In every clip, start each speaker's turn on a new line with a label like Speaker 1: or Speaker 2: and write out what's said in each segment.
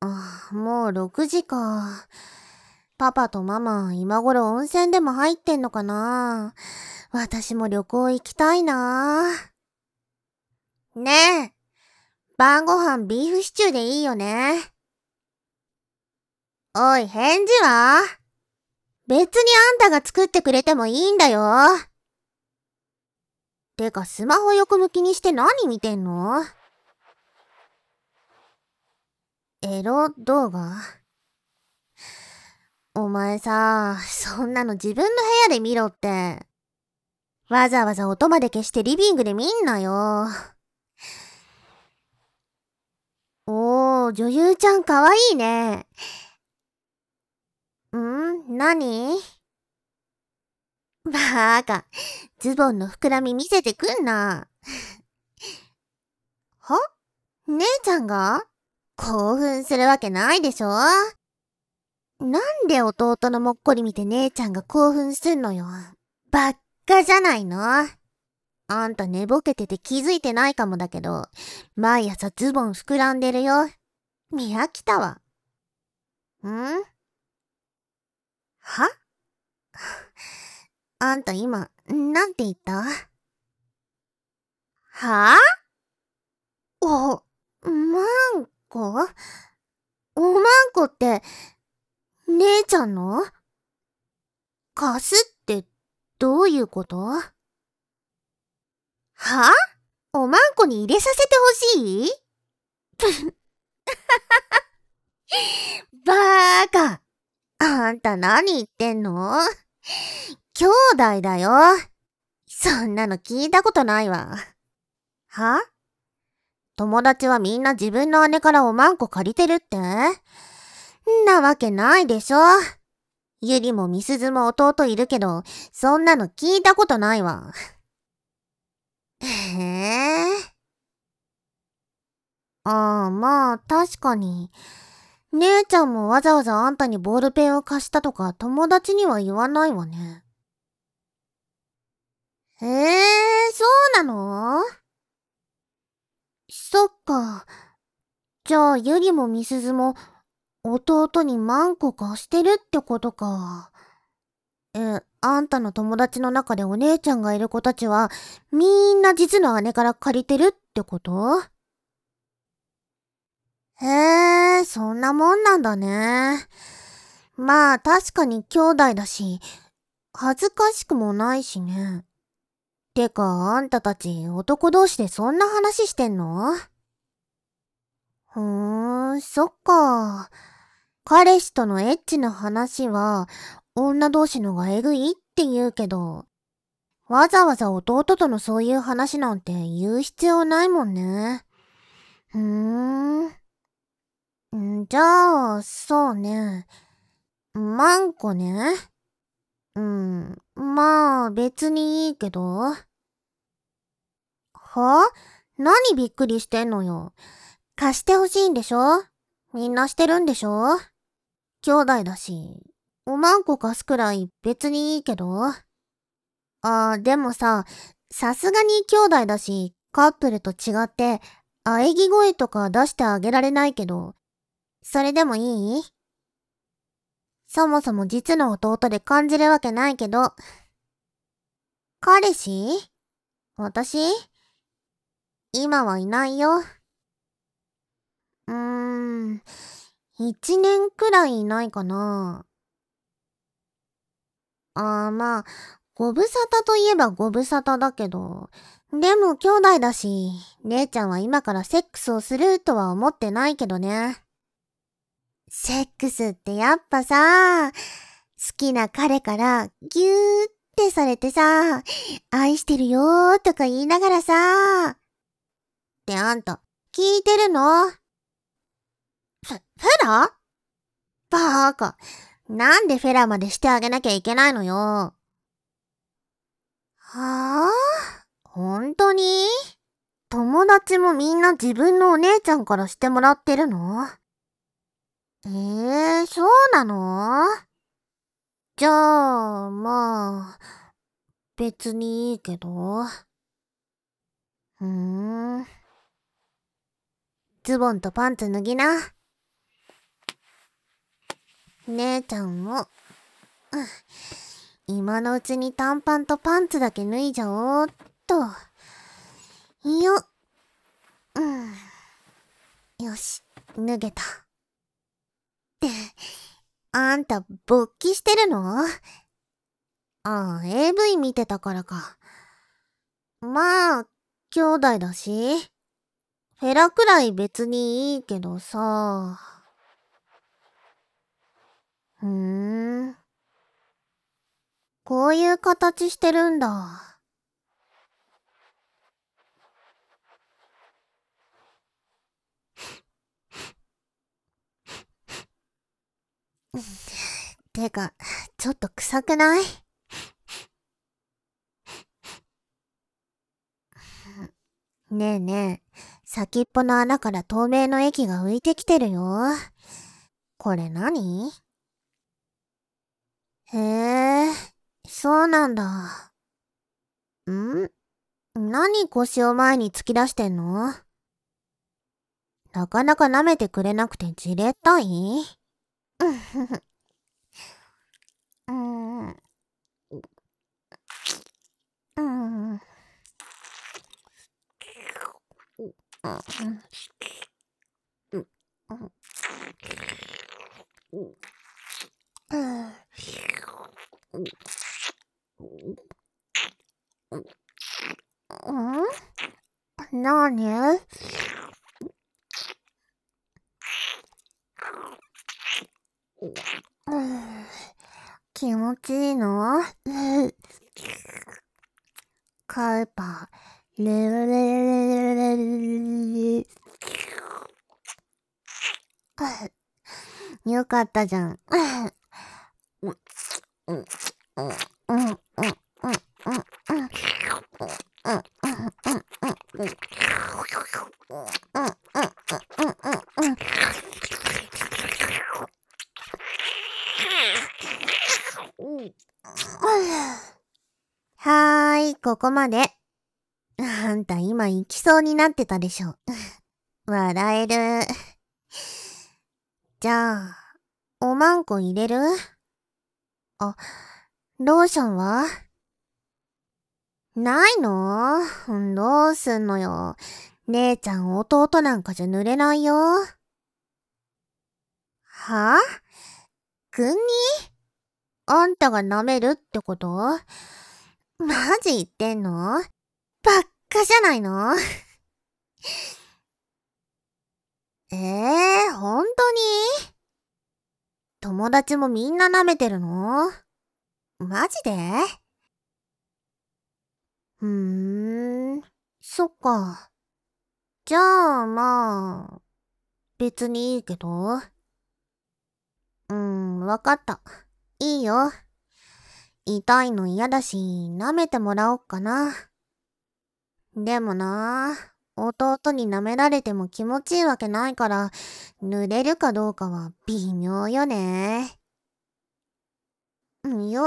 Speaker 1: もう6時か。パパとママ、今頃温泉でも入ってんのかな。私も旅行行きたいな。ねえ、晩ご飯ビーフシチューでいいよね。おい、返事は？別にあんたが作ってくれてもいいんだよ。てか、スマホ横向きにして何見てんの？エロ動画？お前さ、そんなの自分の部屋で見ろって。わざわざ音まで消してリビングで見んなよ。おー、女優ちゃんかわいいね。何？バーカ、ズボンの膨らみ見せてくんな。は？姉ちゃんが？興奮するわけないでしょ。なんで弟のもっこり見て姉ちゃんが興奮すんのよ。ばっかじゃないの。あんた寝ぼけてて気づいてないかもだけど、毎朝ズボン膨らんでるよ。見飽きたわ。は？あんた今、なんて言った？はぁ？まんこ？おまんこって、姉ちゃんの？貸すってどういうこと？は？おまんこに入れさせてほしい？バーカ。あんた何言ってんの？兄弟だよ。そんなの聞いたことないわ。は？友達はみんな自分の姉からおまんこ借りてるって？んなわけないでしょ。ゆりもみすずも弟いるけど、そんなの聞いたことないわ。へえ。まあ確かに。姉ちゃんもわざわざあんたにボールペンを貸したとか友達には言わないわね。へえ、そうなの？そっか。じゃあゆりもみすずも弟にマンコ貸してるってことか。あんたの友達の中でお姉ちゃんがいる子たちはみんな実の姉から借りてるってこと？へえ、そんなもんなんだね。まあ確かに兄弟だし、恥ずかしくもないしね。てか、あんたたち男同士でそんな話してんの？そっか。彼氏とのエッチな話は女同士のがえぐいって言うけど、わざわざ弟とのそういう話なんて言う必要ないもんね。ふーじゃあ、そうね。マンコね。まあ別にいいけど。は？何びっくりしてんのよ。貸してほしいんでしょ？みんなしてるんでしょ？兄弟だし、おまんこ貸すくらい別にいいけど。でもさ、さすがに兄弟だし、カップルと違って、喘ぎ声とか出してあげられないけど、それでもいい？そもそも実の弟で感じるわけないけど。彼氏？私？今はいないよ。1年くらいいないかな。まあ、ご無沙汰といえばご無沙汰だけど、でも兄弟だし、姉ちゃんは今からセックスをするとは思ってないけどね。セックスってやっぱさ、好きな彼からギューってされてさ、愛してるよーとか言いながらさ、ってあんた、聞いてるの？フェラ？バーカ。なんでフェラまでしてあげなきゃいけないのよ。はぁ？本当に？友達もみんな自分のお姉ちゃんからしてもらってるの？そうなの？じゃあ、まあ、別にいいけど。ズボンとパンツ脱ぎな。 姉ちゃんも、今のうちに短パンとパンツだけ脱いじゃおうっと。よっ。よし、脱げた。って、あんた勃起してるの？ああ、AV 見てたからか。まあ、兄弟だし、フェラくらい別にいいけどさ。こういう形してるんだ。てか、ちょっと臭くない？ねえねえ、先っぽの穴から透明の液が浮いてきてるよ。これ何？へえ、そうなんだ。何腰を前に突き出してんの？なかなか舐めてくれなくてじれったい？うん、うん、うん、なに？気持ちいいの？カウパー、レレレレレレレ。よかったじゃん。はーい、ここまで。あんた今行きそうになってたでしょ。笑える。じゃあ、おまんこ入れる？あ、ローションは？ないの？どうすんのよ。姉ちゃん弟なんかじゃ濡れないよ。は？くんに？あんたが舐めるってこと？マジ言ってんの？ばっかじゃないの？本当に？友達もみんな舐めてるの？マジで？そっか。じゃあ、まあ、別にいいけど。わかった。いいよ。痛いの嫌だし、舐めてもらおっかな。でもな、弟に舐められても気持ちいいわけないから、濡れるかどうかは微妙よね。よ、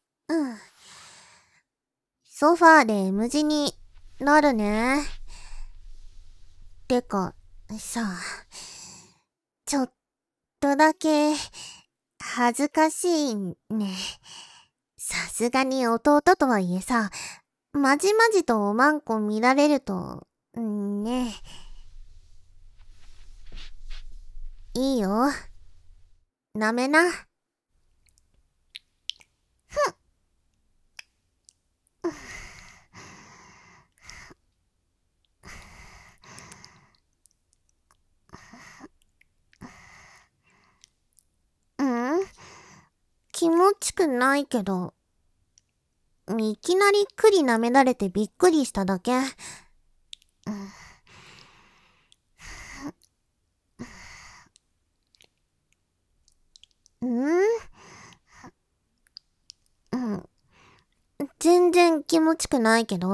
Speaker 1: ソファーで M 字になるね。てか、さ、ちょっとだけ、恥ずかしいね。さすがに弟とはいえさ、まじまじとおまんこ見られると、ね。いいよ。なめな。気持ちくないけど、いきなり栗舐められてびっくりしただけ。全然気持ちくないけど。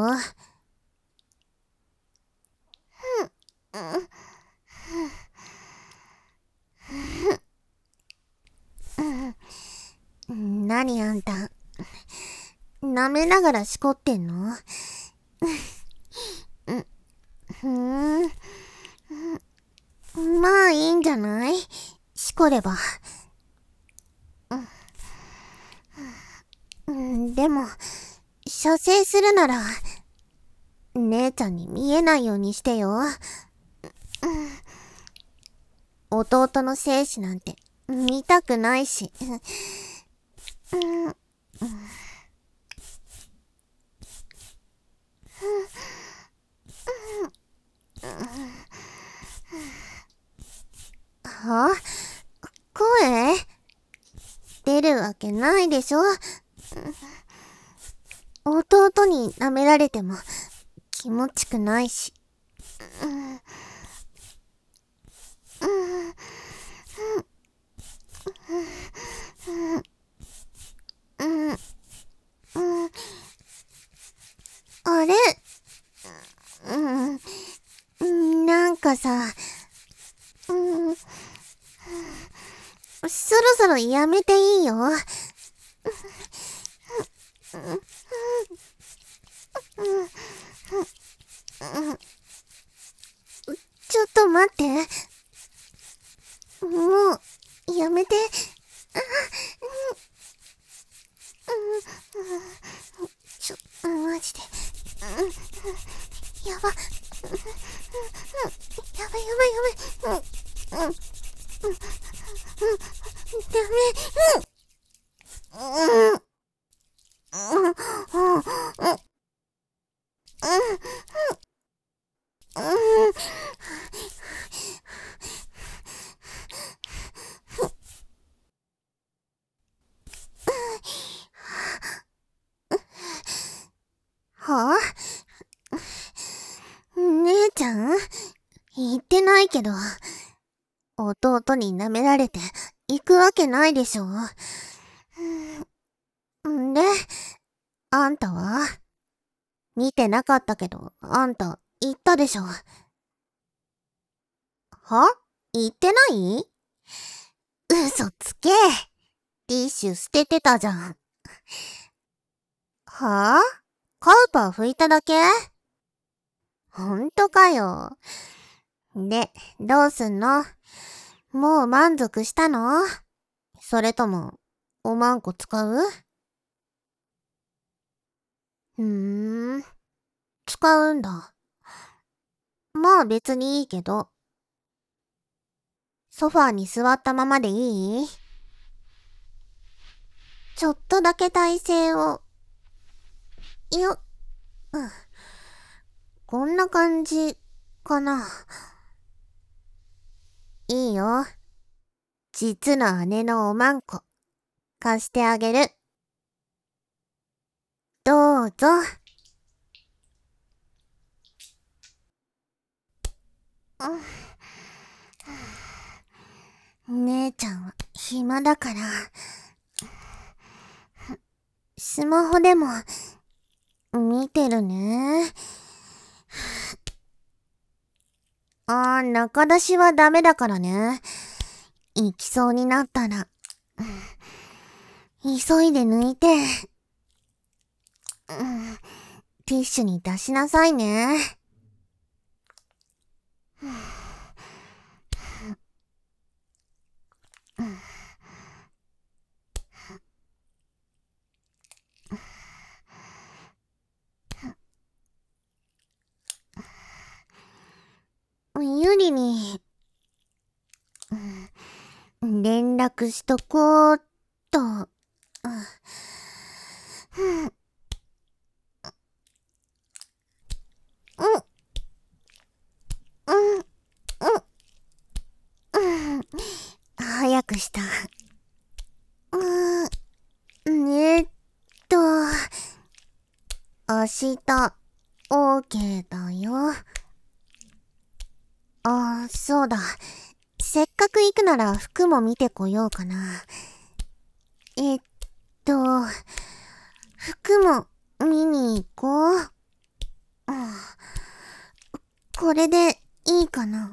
Speaker 1: 何あんた。舐めながらしこってんの？まあいいんじゃない？しこれば。 射精するなら、姉ちゃんに見えないようにしてよ。弟の精子なんて見たくないし。は？声？出るわけないでしょ。弟に舐められても気持ちくないし。あれ？なんかさ、そろそろやめていいよ。ちょっと待って。もう、やめて。マジで。やば。やばいやばいやばい。ダメ。はぁ？姉ちゃん？言ってないけど、弟に舐められて行くわけないでしょ。んで、あんたは？見てなかったけど、あんた言ったでしょ。は？言ってない？嘘つけ。ティッシュ捨ててたじゃん。はぁ？カウパー拭いただけ？ほんとかよ。で、どうすんの？もう満足したの？それとも、おまんこ使う？使うんだ。まあ別にいいけど。ソファーに座ったままでいい？ちょっとだけ体勢を。よっ。こんな感じ、かな。いいよ。実の姉のおまんこ、貸してあげる。どうぞ。姉ちゃんは暇だから、スマホでも見てるね。中出しはダメだからね。行きそうになったら、急いで抜いて、ティッシュに出しなさいね。ゆりに、連絡しとこうっと。早くした。えっと、明日、OK だよ。そうだ。せっかく行くなら服も見てこようかな。と、服も見に行こう。これでいいかな。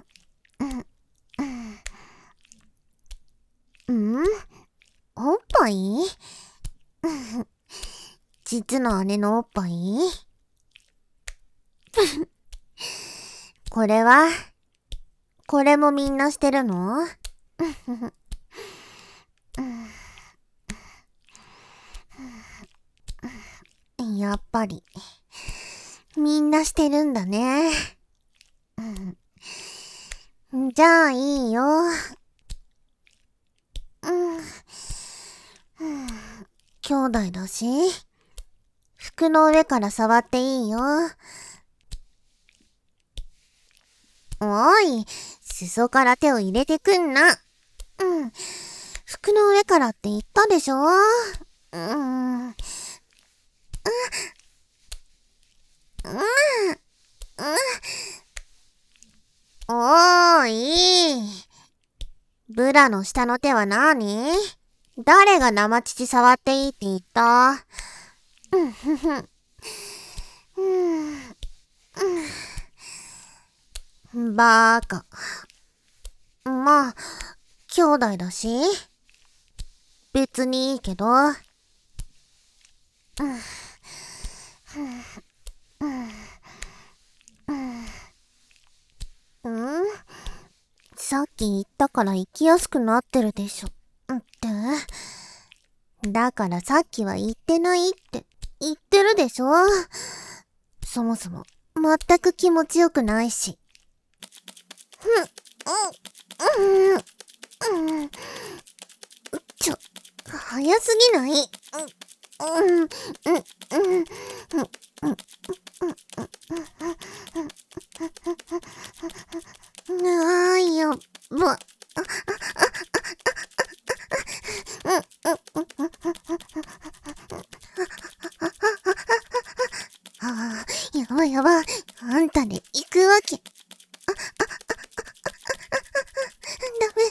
Speaker 1: おっぱい？実の姉のおっぱい？これは？これもみんなしてるの？ やっぱり、みんなしてるんだね。じゃあいいよ。兄弟だし、服の上から触っていいよ。おい、裾から手を入れてくんな。服の上からって言ったでしょ。おーい。ブラの下の手は何？誰が生乳触っていいって言った？バーカ。まあ、兄弟だし、別にいいけど。さっき言ったから行きやすくなってるでしょ。だからさっきは言ってないって言ってるでしょ。そもそも全く気持ちよくないし。早すぎない？やっば。やばいやばい。あんたで行くわけ。ダメ。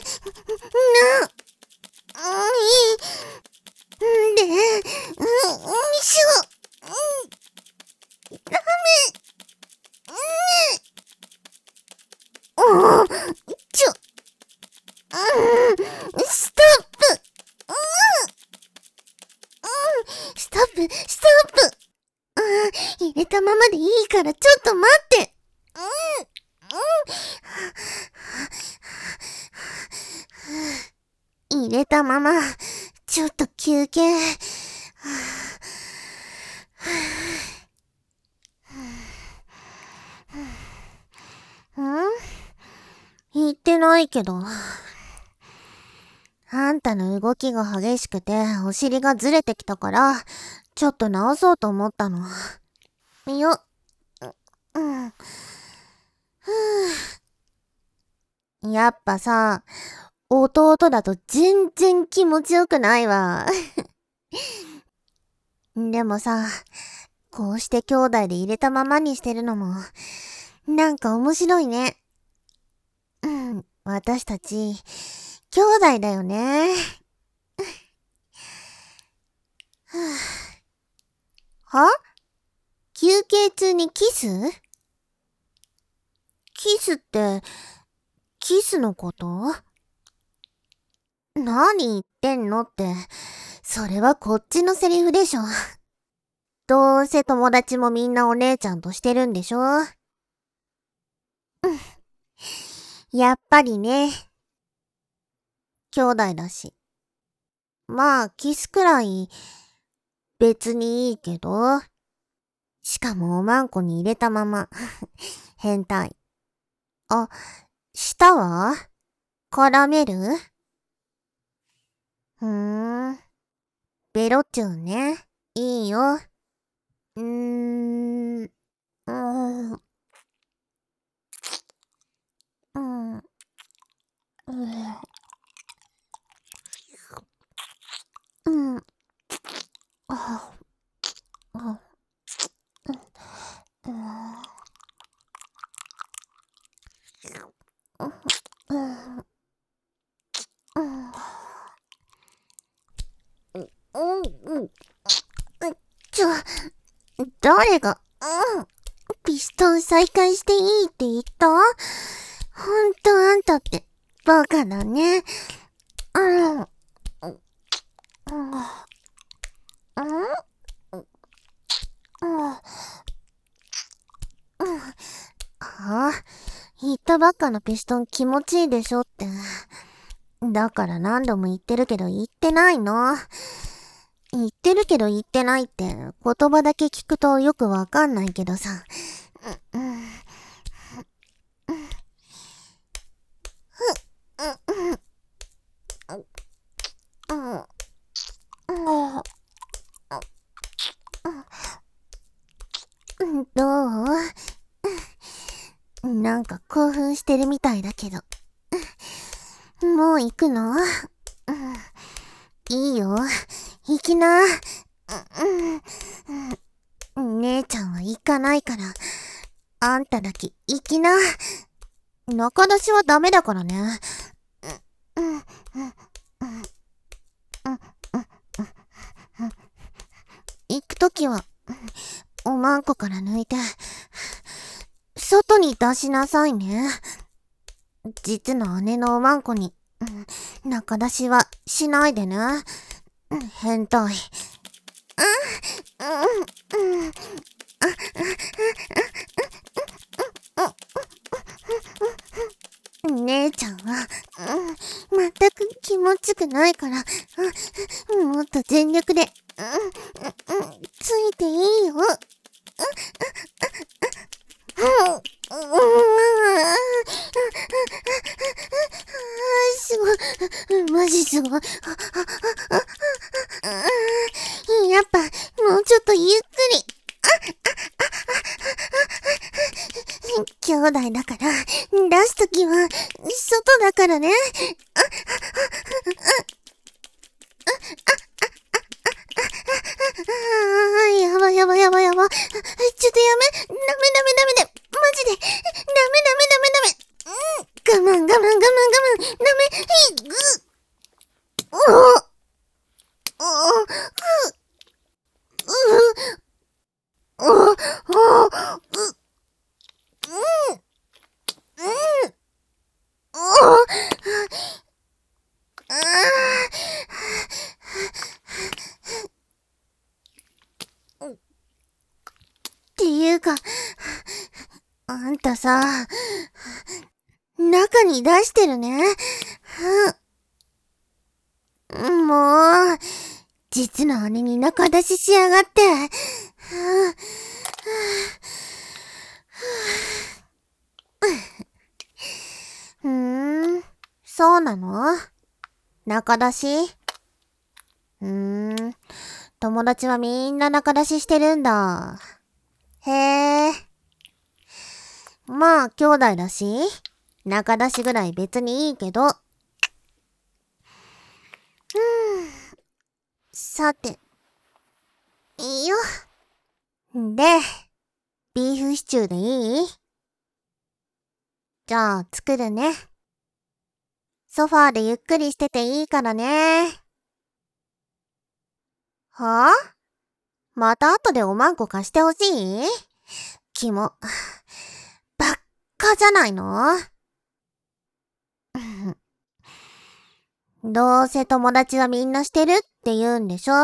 Speaker 1: しょ。ダメ。ストップ。ストップ。入れたままでいいからちょっと待って。入れたまま、ちょっと休憩。言ってないけど。あんたの動きが激しくてお尻がずれてきたから、ちょっと直そうと思ったの。よ。やっぱさ、弟だと全然気持ちよくないわ。でもさ、こうして兄弟で入れたままにしてるのも、なんか面白いね。私たち、兄弟だよね。は？休憩中にキス？キスって、キスのこと？何言ってんのって、それはこっちのセリフでしょ。どうせ友達もみんなお姉ちゃんとしてるんでしょ。やっぱりね。兄弟だし。まあ、キスくらい、別にいいけど。しかもおまんこに入れたまま。変態。あ、舌は？絡める？ベロチューね。いいよ。誰が、ピストン再開していいって言った？ほんとあんたって、バカだね。言ったばっかのピストン気持ちいいでしょって。だから何度も言ってるけど言ってないの。 言ってるけど言ってないって言葉だけ聞くとよくわかんないけどさ。どう？なんか興奮してるみたいだけど。もう行くの？いいよ。行きな。姉ちゃんは行かないから、あんただけ行きな。中出しはダメだからね。行くときは、おまんこから抜いて、外に出しなさいね。実の姉のおまんこに、中出しはしないでね。変態。姉ちゃんは、全く気持ちくないから、もっと全力で、ついていいよ。すごい、マジすごい。やっぱ、もうちょっとゆっくり。兄弟だから、出すときは、外だからね。やばやばやばやば。ちょっとやめ。ダメダメダメだ。マジで。ダメダメダメダメ。我慢我慢我慢我慢。ダメ。っていうか、あんたさ、中に出してるね。もう、実の姉に中出ししやがって。そうなの？中出し？友達はみんな中出ししてるんだ。へえ。まあ、兄弟だし、中出しぐらい別にいいけど。さて。いいよ。で、ビーフシチューでいい？じゃあ、作るね。ソファーでゆっくりしてていいからね。はぁ？また後でおまんこ貸してほしい？キモ。ばっかじゃないの？どうせ友達はみんなしてるって言うんでしょ？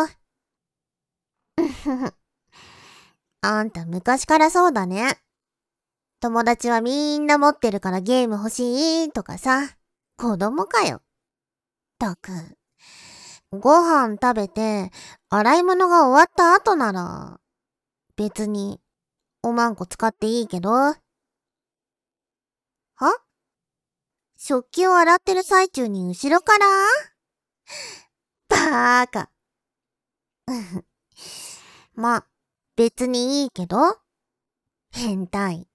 Speaker 1: あんた昔からそうだね。友達はみんな持ってるからゲーム欲しいとかさ。子供かよ。ったく。ご飯食べて、洗い物が終わった後なら、別に、おまんこ使っていいけど。は？食器を洗ってる最中に後ろから？バーカ。ま、別にいいけど。変態。